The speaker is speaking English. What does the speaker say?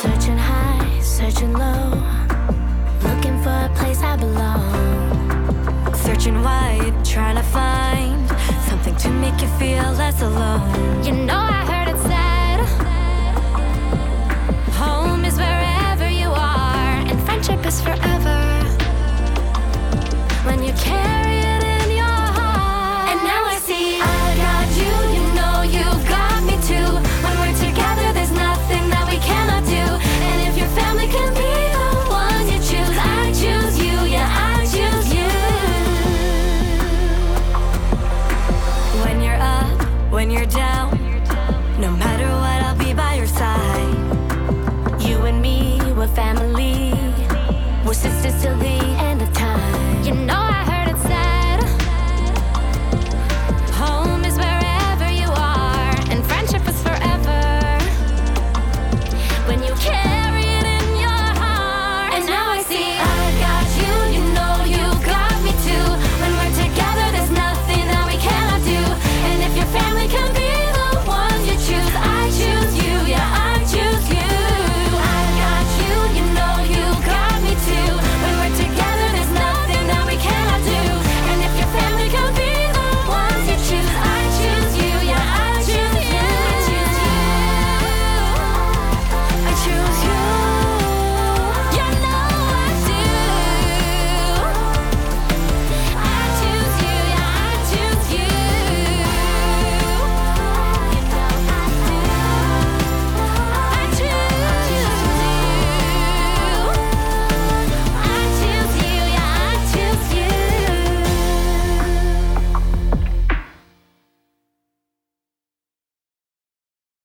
Searching high, searching low, looking for a place I belong. Searching wide, trying to find something to make you feel less alone. You